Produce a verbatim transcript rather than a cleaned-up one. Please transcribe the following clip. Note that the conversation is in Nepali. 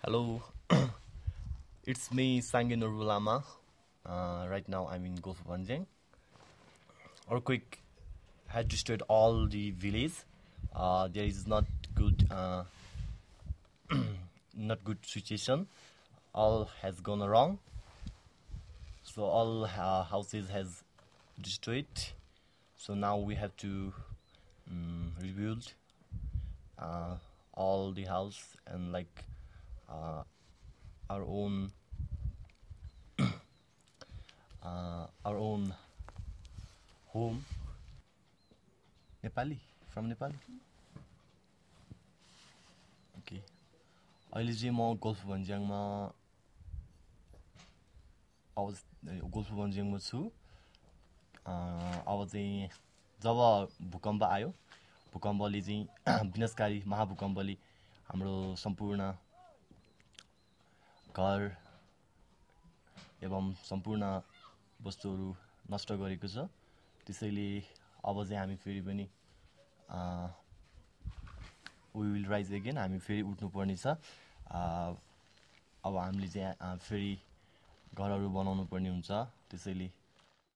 Hello, it's me Sangin Nurulama. Uh, right now I'm in Gulf of Banjang. Earthquake had destroyed all the village. Uh, there is not good, uh, not good situation. All has gone wrong. So all uh, houses has destroyed. So now we have to um, rebuild uh, all the house and like uh, our own uh, our own home. Nepali from Nepal. Okay. अहिले चाहिँ म गोल्फ भन्ज्याङमा अवस्थ गोल्फ भन्ज्याङमा छु. अब चाहिँ जब भूकम्प आयो, भूकम्पले चाहिँ विनाशकारी महाभूकम्पले हाम्रो सम्पूर्ण घर एवं सम्पूर्ण वस्तुहरू नष्ट गरेको छ. त्यसैले अब चाहिँ हामी फेरि पनि we will rise again. हामी फेरि उठ्नु पर्ने छ. अब हामीले चाहिँ फेरि घरहरू बनाउनु पर्ने हुन्छ. त्यसैले